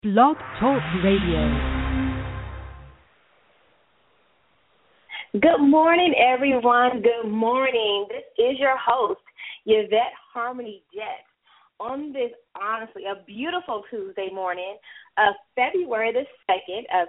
Blog Talk Radio. Good morning, everyone. Good morning. This is your host, Yvette Harmony Jett, on this, honestly, a beautiful Tuesday morning of February the 2nd of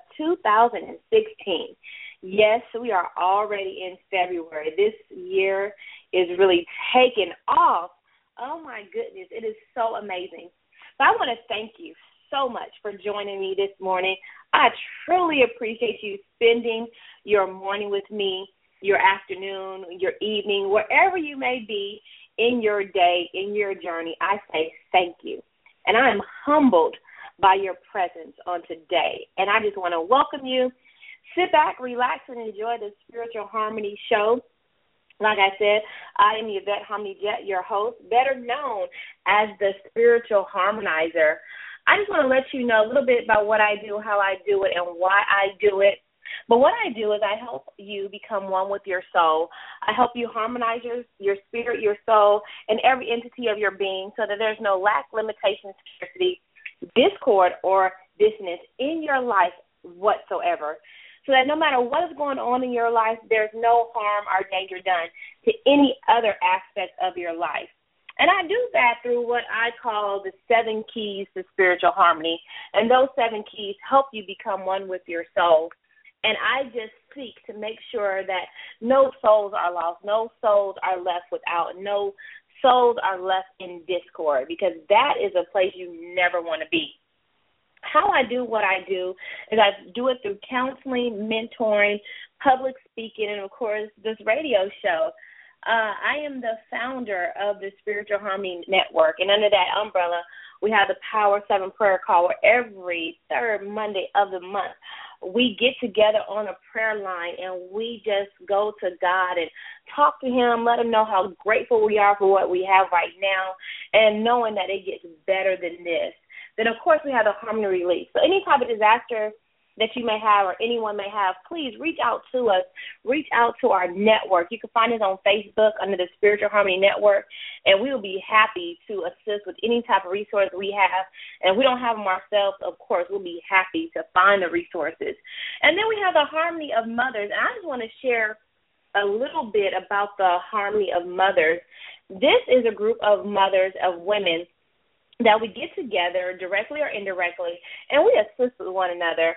2016. Yes, we are already in February. This year is really taking off. Oh, my goodness. It is so amazing. So I want to thank you so much for joining me this morning. I truly appreciate you spending your morning with me, your afternoon, your evening, wherever you may be in your day, in your journey. I say thank you. And I am humbled by your presence on today. And I just want to welcome you. Sit back, relax, and enjoy the Spiritual Harmony Show. Like I said, I am Yvette Harmony Jett, your host, better known as the Spiritual Harmonizer. I just want to let you know a little bit about what I do, how I do it, and why I do it. But what I do is I help you become one with your soul. I help you harmonize your spirit, your soul, and every entity of your being so that there's no lack, limitation, scarcity, discord, or dissonance in your life whatsoever. So that no matter what is going on in your life, there's no harm or danger done to any other aspect of your life. And I do that through what I call the 7 keys to spiritual harmony. And those 7 keys help you become one with your soul. And I just seek to make sure that no souls are lost, no souls are left without, no souls are left in discord, because that is a place you never want to be. How I do what I do is I do it through counseling, mentoring, public speaking, and, of course, this radio show. I am the founder of the Spiritual Harmony Network, and under that umbrella, we have the Power 7 prayer call where every third Monday of the month we get together on a prayer line and we just go to God and talk to Him, let Him know how grateful we are for what we have right now, and knowing that it gets better than this. Then, of course, we have the Harmony Release. So any type of disaster that you may have or anyone may have, please reach out to us. Reach out to our network. You can find us on Facebook under the Spiritual Harmony Network, and we will be happy to assist with any type of resource we have. And if we don't have them ourselves, of course, we'll be happy to find the resources. And then we have the Harmony of Mothers, and I just want to share a little bit about the Harmony of Mothers. This is a group of mothers, of women, that we get together directly or indirectly, and we assist with one another.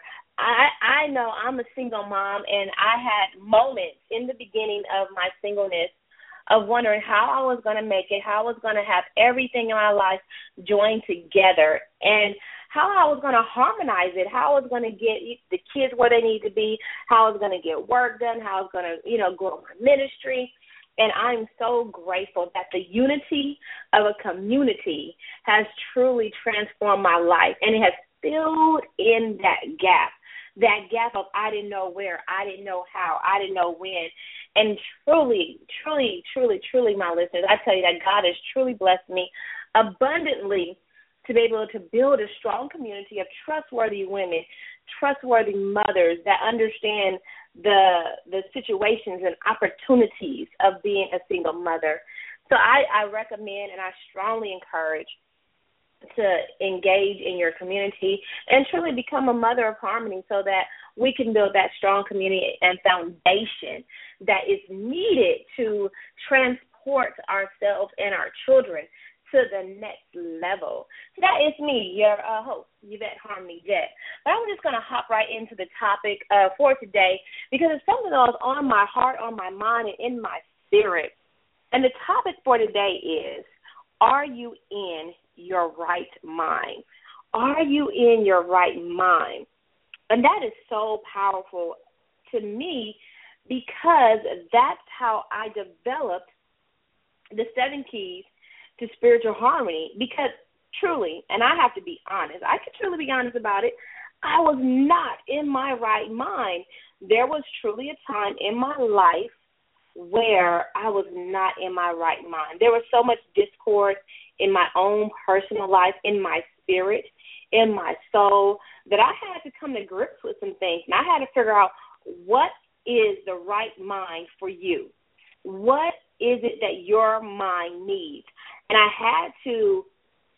I know I'm a single mom, and I had moments in the beginning of my singleness of wondering how I was going to make it, how I was going to have everything in my life joined together, and how I was going to harmonize it, how I was going to get the kids where they need to be, how I was going to get work done, how I was going to, go to my ministry. And I'm so grateful that the unity of a community has truly transformed my life, and it has filled in that gap of I didn't know where, I didn't know how, I didn't know when. And truly, truly, truly, truly, my listeners, I tell you that God has truly blessed me abundantly to be able to build a strong community of trustworthy women, trustworthy mothers that understand the situations and opportunities of being a single mother. So I recommend and I strongly encourage to engage in your community and truly become a mother of harmony so that we can build that strong community and foundation that is needed to transport ourselves and our children to the next level. So that is me, your host, Yvette Harmony Jett. But I'm just going to hop right into the topic for today because it's something that was on my heart, on my mind, and in my spirit. And the topic for today is, are you in your right mind? Are you in your right mind? And that is so powerful to me because that's how I developed the 7 keys to spiritual harmony, because truly, and I have to be honest, I can truly be honest about it, I was not in my right mind. There was truly a time in my life where I was not in my right mind. There was so much discord in my own personal life, in my spirit, in my soul, that I had to come to grips with some things. And I had to figure out what is the right mind for you. What is it that your mind needs? And I had to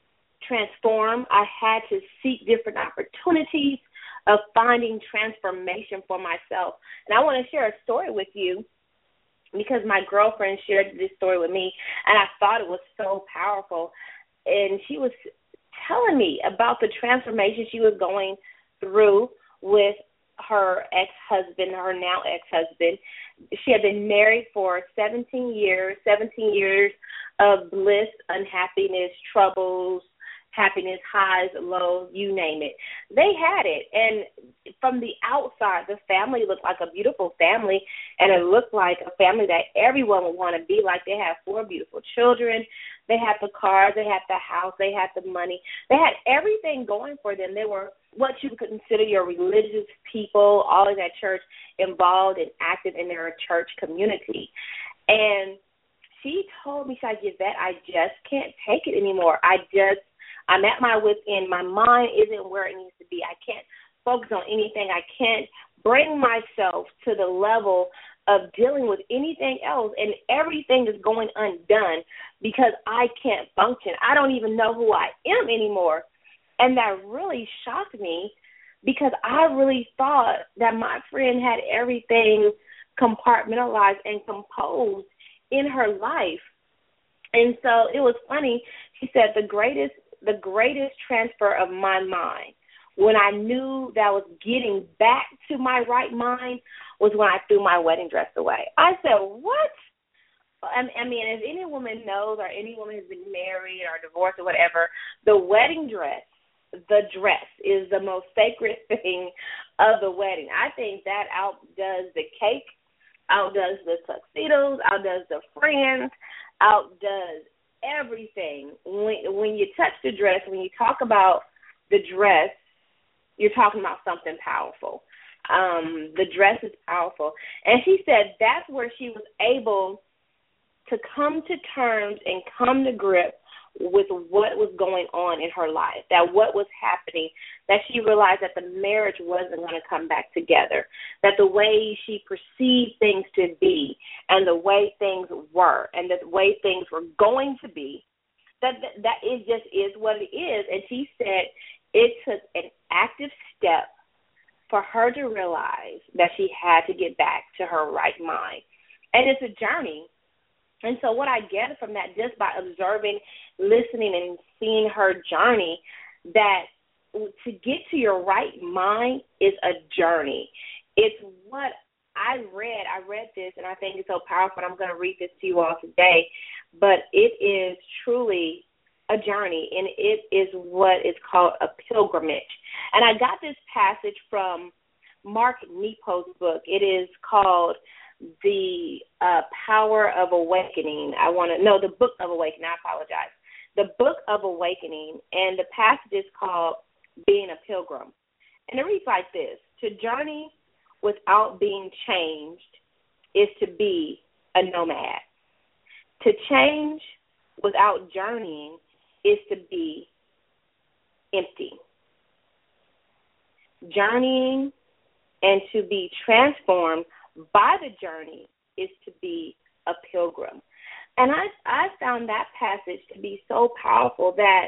transform. I had to seek different opportunities of finding transformation for myself. And I want to share a story with you because my girlfriend shared this story with me, and I thought it was so powerful. And she was telling me about the transformation she was going through with her ex-husband, her now ex-husband. She had been married for 17 years of bliss, unhappiness, troubles, happiness, highs, lows, you name it. They had it. And from the outside, the family looked like a beautiful family, and it looked like a family that everyone would want to be like. They had 4 beautiful children. They had the cars. They had the house. They had the money. They had everything going for them. They were what you would consider your religious people, all in that church, involved and active in their church community. And she told me, Yvette, I just can't take it anymore. I'm at my wit's end. My mind isn't where it needs to be. I can't focus on anything. I can't bring myself to the level of dealing with anything else, and everything is going undone because I can't function. I don't even know who I am anymore. And that really shocked me because I really thought that my friend had everything compartmentalized and composed in her life. And so it was funny. She said the greatest transfer of my mind, when I knew that I was getting back to my right mind, was when I threw my wedding dress away. I said, what? I mean, as any woman knows, or any woman who's been married or divorced or whatever, the wedding dress, the dress is the most sacred thing of the wedding. I think that outdoes the cake, outdoes the tuxedos, outdoes the friends, outdoes everything. When you touch the dress, when you talk about the dress, you're talking about something powerful. The dress is powerful. And she said that's where she was able to come to terms and come to grips with what was going on in her life, that what was happening, that she realized that the marriage wasn't going to come back together, that the way she perceived things to be and the way things were and the way things were going to be, that it just is what it is. And she said it took an active step for her to realize that she had to get back to her right mind. And it's a journey. And so what I get from that, just by observing, listening, and seeing her journey, that to get to your right mind is a journey. It's what I read. I read this, and I think it's so powerful. I'm going to read this to you all today. But it is truly a journey, and it is what is called a pilgrimage. And I got this passage from Mark Nepo's book. It is called The Power of Awakening. The Book of Awakening. I apologize. The Book of Awakening, and the passage is called Being a Pilgrim. And it reads like this: to journey without being changed is to be a nomad. To change without journeying is to be empty. Journeying and to be transformed by the journey is to be a pilgrim. And I found that passage to be so powerful that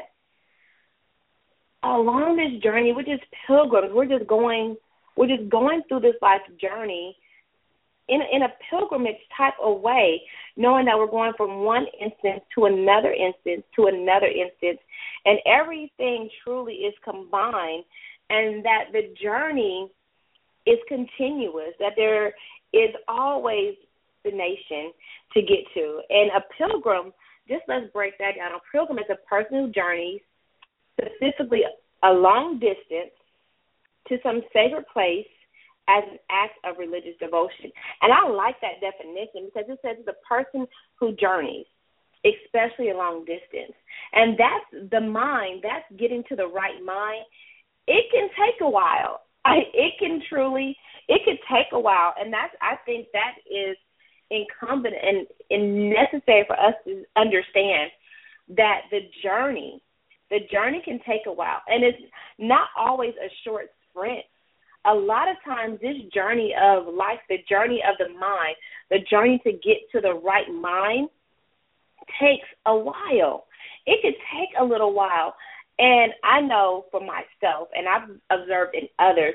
along this journey, we're just pilgrims. We're just going through this life journey in a pilgrimage type of way, knowing that we're going from one instance to another instance to another instance, and everything truly is combined, and that the journey is continuous, that there is always the nation to get to. And a pilgrim, just let's break that down. A pilgrim is a person who journeys specifically a long distance to some sacred place as an act of religious devotion. And I like that definition because it says it's a person who journeys, especially a long distance. And that's the mind, that's getting to the right mind. It can take a while. It can take a while. And I think that is incumbent and necessary for us to understand that the journey can take a while. And it's not always a short sprint. A lot of times this journey of life, the journey of the mind, the journey to get to the right mind takes a while. It could take a little while. And I know for myself, and I've observed in others,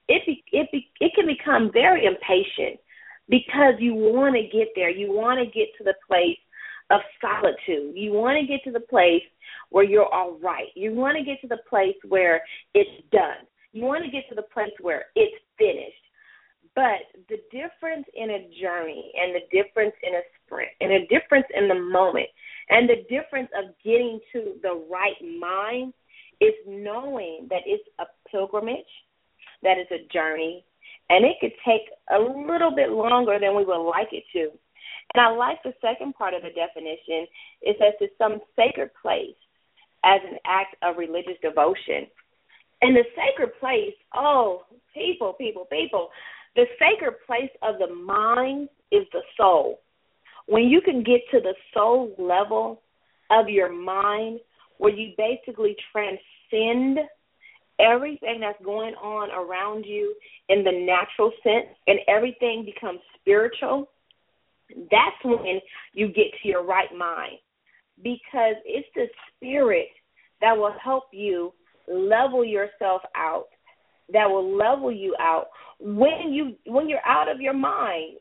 it can become very impatient because you want to get there. You want to get to the place of solitude. You want to get to the place where you're all right. You want to get to the place where it's done. You want to get to the place where it's finished. But the difference in a journey and the difference in a sprint and the difference in the moment and the difference of getting to the right mind is knowing that it's a pilgrimage, that it's a journey, and it could take a little bit longer than we would like it to. And I like the second part of the definition. It says it's some sacred place as an act of religious devotion. And the sacred place, people, the sacred place of the mind is the soul. When you can get to the soul level of your mind, where you basically transcend everything that's going on around you in the natural sense and everything becomes spiritual, that's when you get to your right mind, because it's the spirit that will help you level yourself out, that will level you out when you're out of your mind,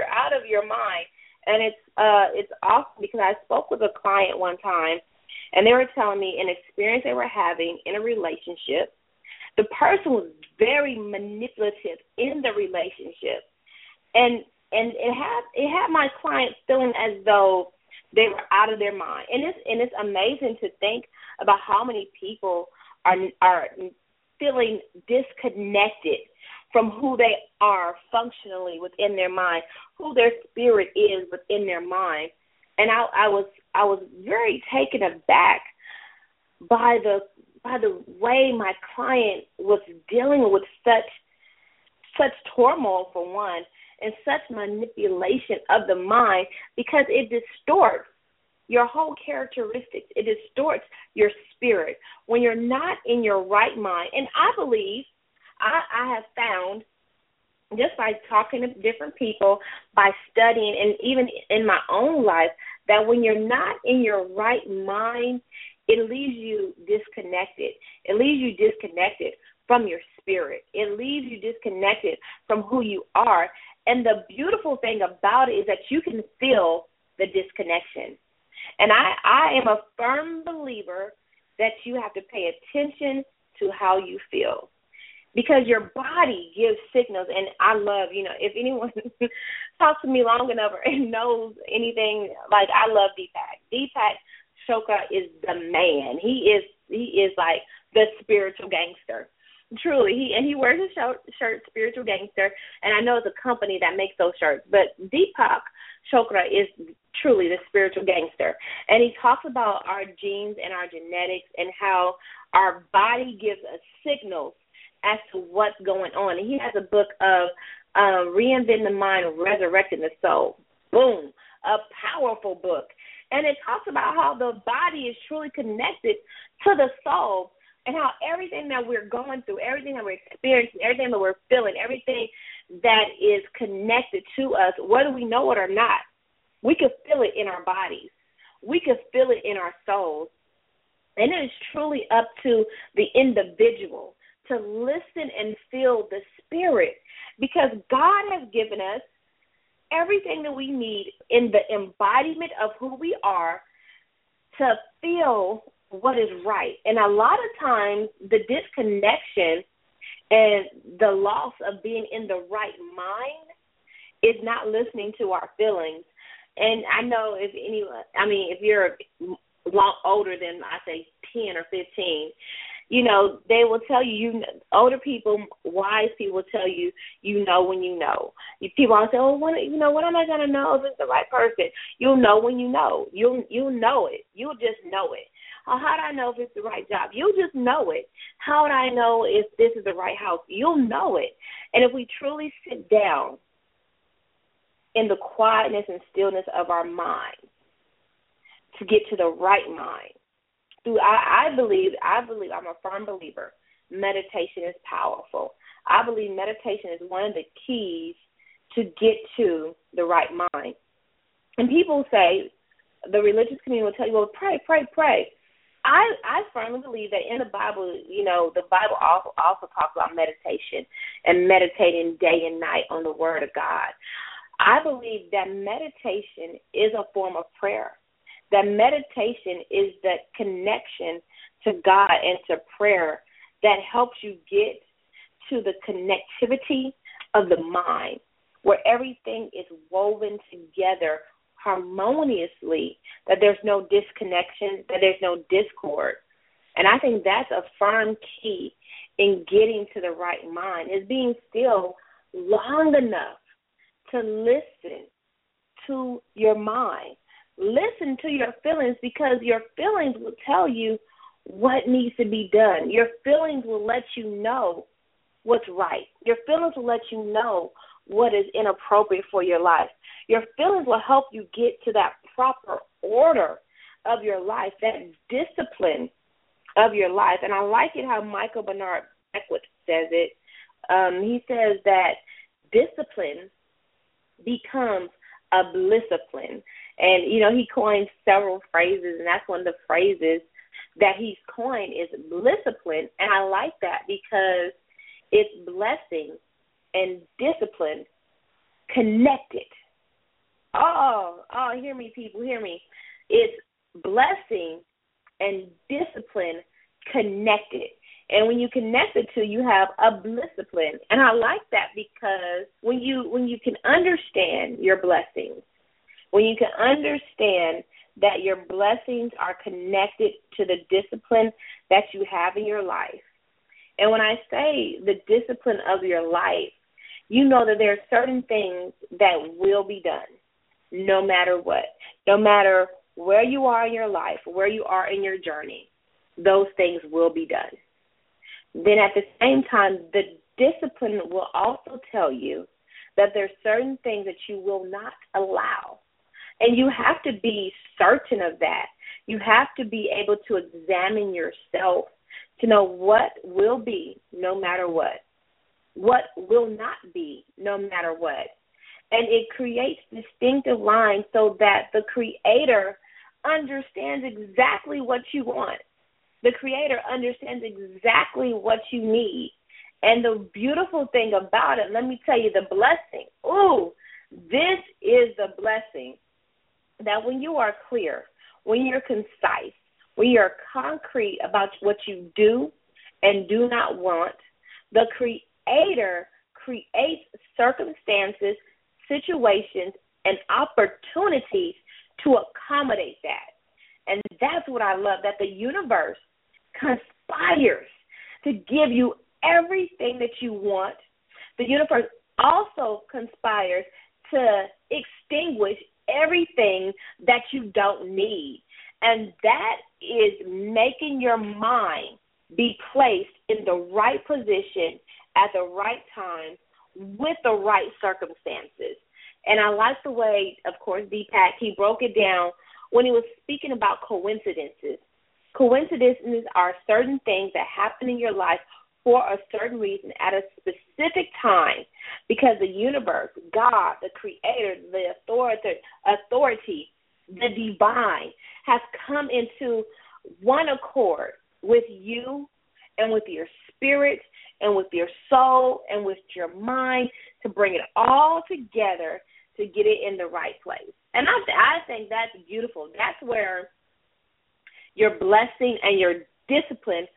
And it's awesome because I spoke with a client one time, and they were telling me an experience they were having in a relationship. The person was very manipulative in the relationship, and it had my client feeling as though they were out of their mind. And it's amazing to think about how many people are feeling disconnected from who they are functionally within their mind, who their spirit is within their mind. And I was very taken aback by the way my client was dealing with such turmoil, for one, and such manipulation of the mind, because it distorts your whole characteristics. It distorts your spirit when you're not in your right mind. And I believe I have found, just by talking to different people, by studying, and even in my own life, that when you're not in your right mind, it leaves you disconnected. It leaves you disconnected from your spirit. It leaves you disconnected from who you are. And the beautiful thing about it is that you can feel the disconnection. And I am a firm believer that you have to pay attention to how you feel, because your body gives signals. And I love, if anyone talks to me long enough and knows anything, like, I love Deepak. Deepak Chopra is the man. He is like the spiritual gangster. Truly, he wears his shirt, Spiritual Gangster, and I know it's a company that makes those shirts, but Deepak Chopra is truly the spiritual gangster. And he talks about our genes and our genetics and how our body gives us signals as to what's going on. And he has a book of Reinventing the Mind, Resurrecting the Soul. Boom, a powerful book. And it talks about how the body is truly connected to the soul, and how everything that we're going through, everything that we're experiencing, everything that we're feeling, everything that is connected to us, whether we know it or not, we can feel it in our bodies. We can feel it in our souls. And it is truly up to the individual to listen and feel the spirit, because God has given us everything that we need in the embodiment of who we are to feel what is right. And a lot of times the disconnection and the loss of being in the right mind is not listening to our feelings. And I know if you're older than, I say, 10 or 15, they will tell you, older people, wise people will tell you, when you know. People always say, when am I going to know if it's the right person? You'll know when you know. You'll know it. You'll just know it. How do I know if it's the right job? You'll just know it. How do I know if this is the right house? You'll know it. And if we truly sit down in the quietness and stillness of our mind to get to the right mind, I believe, I'm a firm believer, meditation is powerful. I believe meditation is one of the keys to get to the right mind. And people say, the religious community will tell you, well, pray. I firmly believe that in the Bible, the Bible also talks about meditation and meditating day and night on the Word of God. I believe that meditation is a form of prayer. That meditation is the connection to God and to prayer that helps you get to the connectivity of the mind, where everything is woven together harmoniously, that there's no disconnection, that there's no discord. And I think that's a firm key in getting to the right mind, is being still long enough to listen to your mind. Listen to your feelings, because your feelings will tell you what needs to be done. Your feelings will let you know what's right. Your feelings will let you know what is inappropriate for your life. Your feelings will help you get to that proper order of your life, that discipline of your life. And I like it how Michael Bernard Beckwith says it. He says that discipline becomes a blisscipline. And, he coined several phrases, and that's one of the phrases that he's coined is blisscipline. And I like that because it's blessing and discipline connected. Oh, hear me, people, hear me. It's blessing and discipline connected. And when you connect the two, you have a blisscipline. And I like that because when you can understand your blessings, when you can understand that your blessings are connected to the discipline that you have in your life. And when I say the discipline of your life, you know that there are certain things that will be done no matter what. No matter where you are in your life, where you are in your journey, those things will be done. Then at the same time, the discipline will also tell you that there are certain things that you will not allow. And you have to be certain of that. You have to be able to examine yourself to know what will be no matter what will not be no matter what. And it creates distinctive lines so that the Creator understands exactly what you want. The Creator understands exactly what you need. And the beautiful thing about it, let me tell you, the blessing. Ooh, this is the blessing. That when you are clear, when you're concise, when you're concrete about what you do and do not want, the Creator creates circumstances, situations, and opportunities to accommodate that. And that's what I love, that the universe conspires to give you everything that you want. The universe also conspires to extinguish everything that you don't need. And that is making your mind be placed in the right position at the right time with the right circumstances. And I like the way, of course, Deepak, he broke it down when he was speaking about coincidences. Coincidences are certain things that happen in your life for a certain reason at a specific time, because the universe, God, the Creator, the authority, the divine, has come into one accord with you and with your spirit and with your soul and with your mind to bring it all together to get it in the right place. And I think that's beautiful. That's where your blessing and your discipline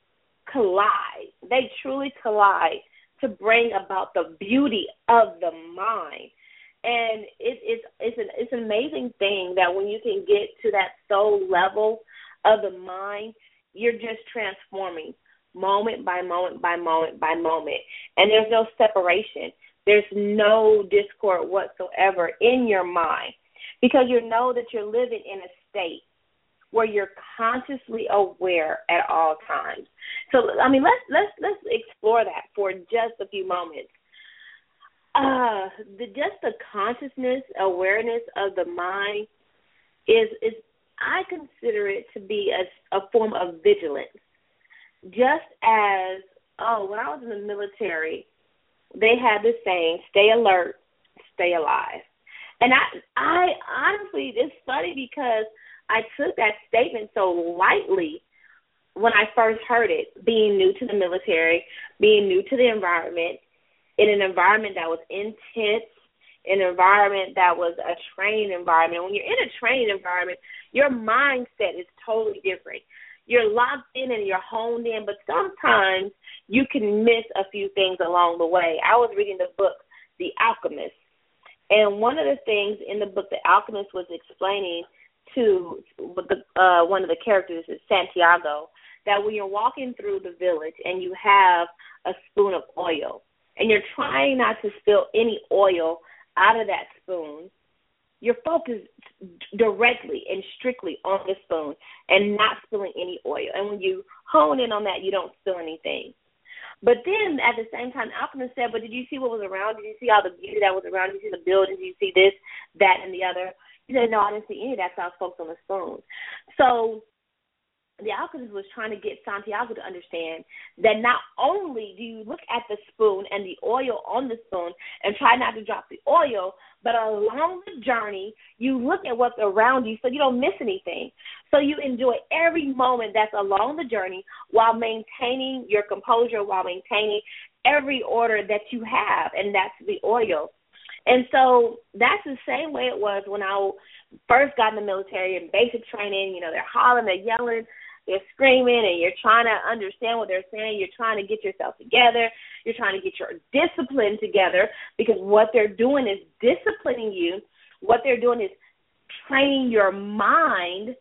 collide. They truly collide to bring about the beauty of the mind. And it's an amazing thing that when you can get to that soul level of the mind, you're just transforming moment by moment by moment by moment. And there's no separation. There's no discord whatsoever in your mind, because you know that you're living in a state where you're consciously aware at all times. So, I mean, let's explore that for just a few moments. Just the consciousness, awareness of the mind is I consider it to be a form of vigilance. Just as, when I was in the military, they had this saying, stay alert, stay alive. And I honestly, it's funny because I took that statement so lightly when I first heard it, being new to the military, being new to the environment, in an environment that was intense, an environment that was a training environment. When you're in a training environment, your mindset is totally different. You're locked in and you're honed in, but sometimes you can miss a few things along the way. I was reading the book, The Alchemist, and one of the things in the book, The Alchemist was explaining to one of the characters, is Santiago, that when you're walking through the village and you have a spoon of oil and you're trying not to spill any oil out of that spoon, you're focused directly and strictly on the spoon and not spilling any oil. And when you hone in on that, you don't spill anything. But then at the same time, Alchemist said, but did you see what was around? Did you see all the beauty that was around? Did you see the buildings? Did you see this, that, and the other? He said, no, I didn't see any of that, so I was focused on the spoon. So the Alchemist was trying to get Santiago to understand that not only do you look at the spoon and the oil on the spoon and try not to drop the oil, but along the journey, you look at what's around you so you don't miss anything. So you enjoy every moment that's along the journey while maintaining your composure, while maintaining every order that you have, and that's the oil. And so that's the same way it was when I first got in the military in basic training. You know, they're hollering, they're yelling, they're screaming, and you're trying to understand what they're saying. You're trying to get yourself together. You're trying to get your discipline together, because what they're doing is disciplining you. What they're doing is training your mind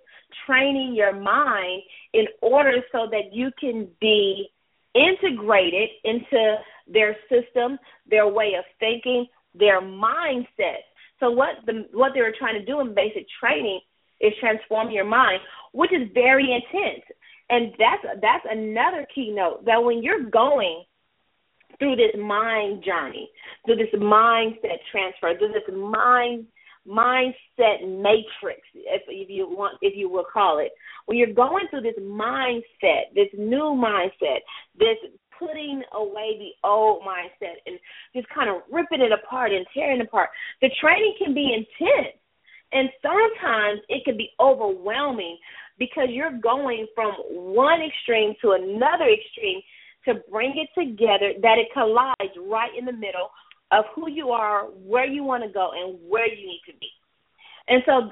in order so that you can be integrated into their system, their way of thinking, their mindset. So what they were trying to do in basic training is transform your mind, which is very intense. And that's another keynote, that when you're going through this mind journey, through this mindset transfer, through this mindset matrix, if you will call it, when you're going through this mindset, this new mindset, this putting away the old mindset and just kind of ripping it apart and tearing it apart, the training can be intense. And sometimes it can be overwhelming because you're going from one extreme to another extreme to bring it together, that it collides right in the middle of who you are, where you want to go, and where you need to be. And so,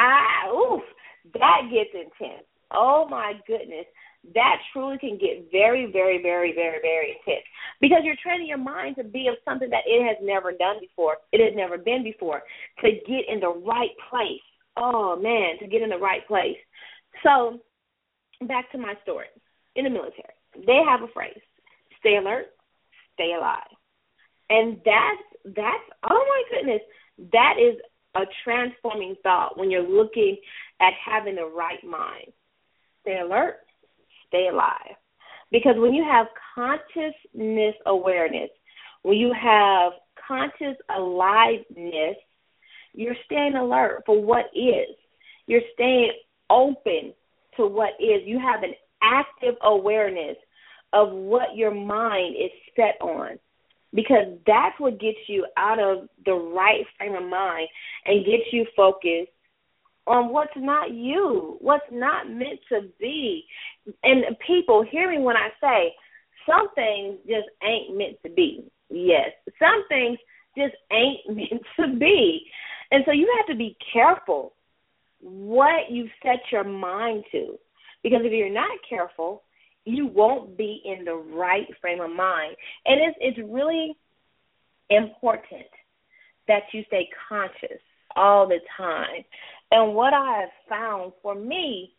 that gets intense. Oh, my goodness. That truly can get very, very, very, very, very intense, because you're training your mind to be of something that it has never done before. It has never been before, to get in the right place. Oh, man, to get in the right place. So back to my story. In the military, they have a phrase, stay alert, stay alive. And that's oh, my goodness, that is a transforming thought when you're looking at having the right mind. Stay alert, stay alive. Because when you have consciousness awareness, when you have conscious aliveness, you're staying alert for what is. You're staying open to what is. You have an active awareness of what your mind is set on, because that's what gets you out of the right frame of mind and gets you focused on what's not you, what's not meant to be. And people, hear me when I say, some things just ain't meant to be. Yes, some things just ain't meant to be. And so you have to be careful what you set your mind to, because if you're not careful, you won't be in the right frame of mind. And it's really important that you stay conscious all the time. And what I have found for me,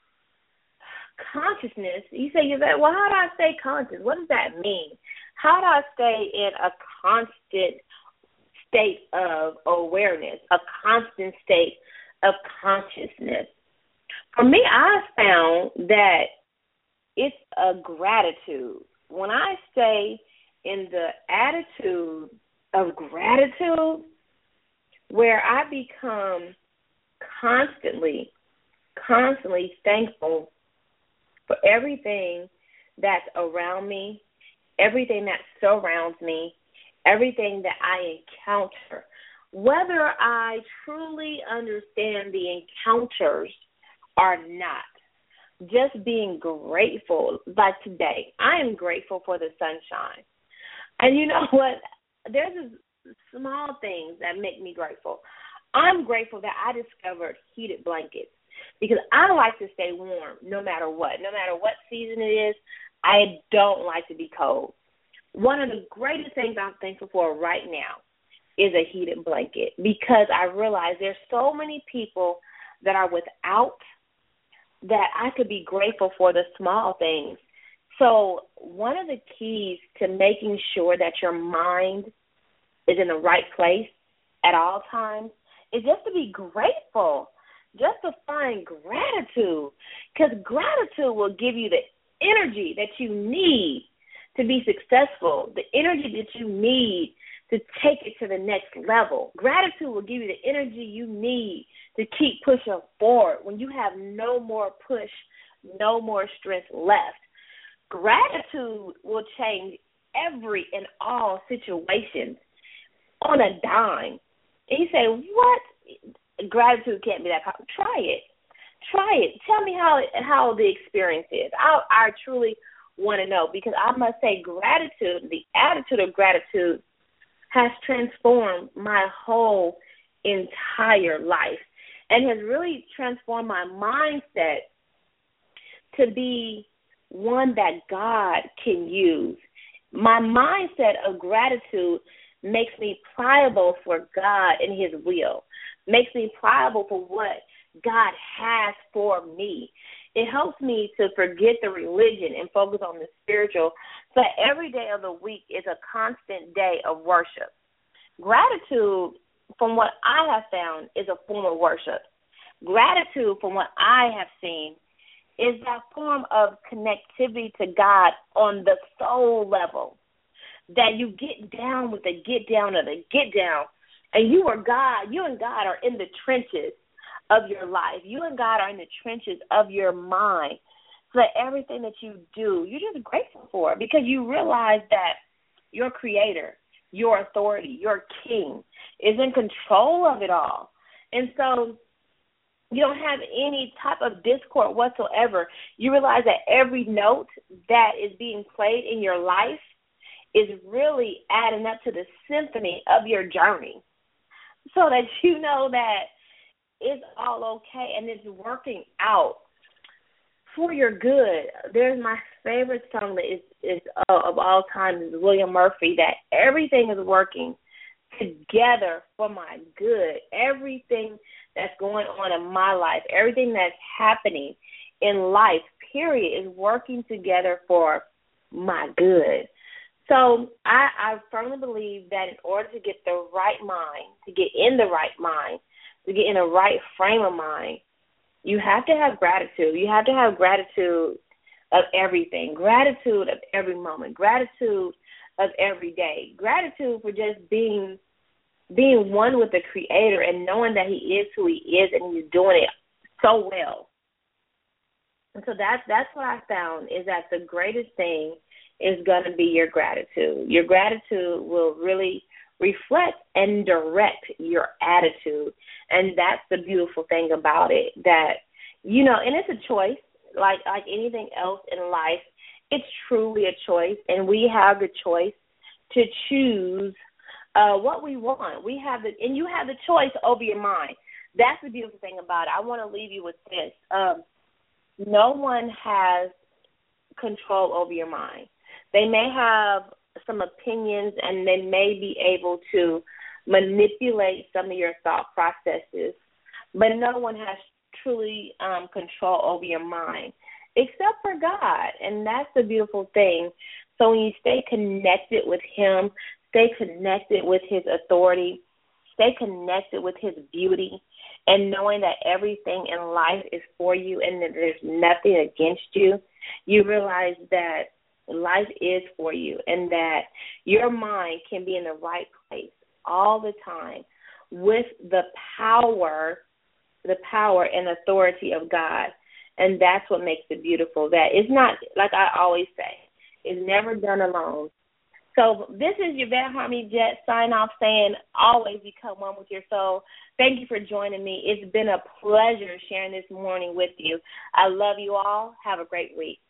consciousness, you say, well, how do I stay conscious? What does that mean? How do I stay in a constant state of awareness, a constant state of consciousness? For me, I found that it's a gratitude. When I stay in the attitude of gratitude, where I become constantly thankful for everything that's around me, everything that surrounds me, everything that I encounter, whether I truly understand the encounters are not. Just being grateful, like today, I am grateful for the sunshine. And you know what? There's this small things that make me grateful. I'm grateful that I discovered heated blankets because I like to stay warm no matter what. No matter what season it is, I don't like to be cold. One of the greatest things I'm thankful for right now is a heated blanket because I realize there's so many people that are without that I could be grateful for the small things. So one of the keys to making sure that your mind is in the right place at all times is just to be grateful, just to find gratitude, because gratitude will give you the energy that you need to be successful, the energy that you need to take it to the next level. Gratitude will give you the energy you need to keep pushing forward when you have no more push, no more strength left. Gratitude will change every and all situations on a dime. And you say, what? Gratitude can't be that powerful. Try it. Try it. Tell me how the experience is. I truly want to know because I must say gratitude, the attitude of gratitude has transformed my whole entire life and has really transformed my mindset to be one that God can use. My mindset of gratitude makes me pliable for God and his will, makes me pliable for what God has for me. It helps me to forget the religion and focus on the spiritual so that every day of the week is a constant day of worship. Gratitude, from what I have found, is a form of worship. Gratitude, from what I have seen, is that form of connectivity to God on the soul level, that you get down with the get down of the get down, and you and God are in the trenches of your life. You and God are in the trenches of your mind. So that everything that you do, you're just grateful for it because you realize that your creator, your authority, your king is in control of it all. And so you don't have any type of discord whatsoever. You realize that every note that is being played in your life is really adding up to the symphony of your journey so that you know that it's all okay and it's working out for your good. There's my favorite song that is of all time is William Murphy, that everything is working together for my good. Everything that's going on in my life, everything that's happening in life, period, is working together for my good. So I firmly believe that in order to get the right mind, to get in the right mind, to get in the right frame of mind, you have to have gratitude. You have to have gratitude of everything, gratitude of every moment, gratitude of every day, gratitude for just being one with the Creator and knowing that He is who He is and He's doing it so well. And so that's what I found is that the greatest thing is going to be your gratitude. Your gratitude will really reflect and direct your attitude. And that's the beautiful thing about it, that, you know, and it's a choice, like anything else in life. It's truly a choice, and we have the choice to choose what we want. And you have the choice over your mind. That's the beautiful thing about it. I want to leave you with this. No one has control over your mind. They may have some opinions, and they may be able to manipulate some of your thought processes, but no one has truly control over your mind except for God, and that's the beautiful thing. So when you stay connected with Him, stay connected with His authority, stay connected with His beauty, and knowing that everything in life is for you and that there's nothing against you, you realize that life is for you and that your mind can be in the right place all the time with the power and authority of God. And that's what makes it beautiful. That it's not, like I always say, it's never done alone. So this is Yvette Harmony Jet sign off saying always become one with your soul. Thank you for joining me. It's been a pleasure sharing this morning with you. I love you all. Have a great week.